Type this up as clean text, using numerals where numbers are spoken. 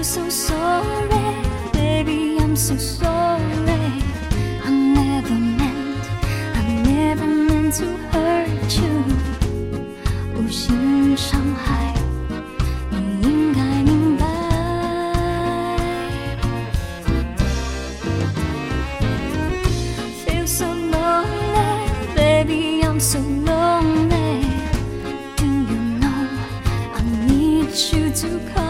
so sorry, baby, I'm so sorry. I never meant to hurt you. 无心伤害，你应该明白。Feel so lonely, baby, I'm so lonely. Do you know I need you to come?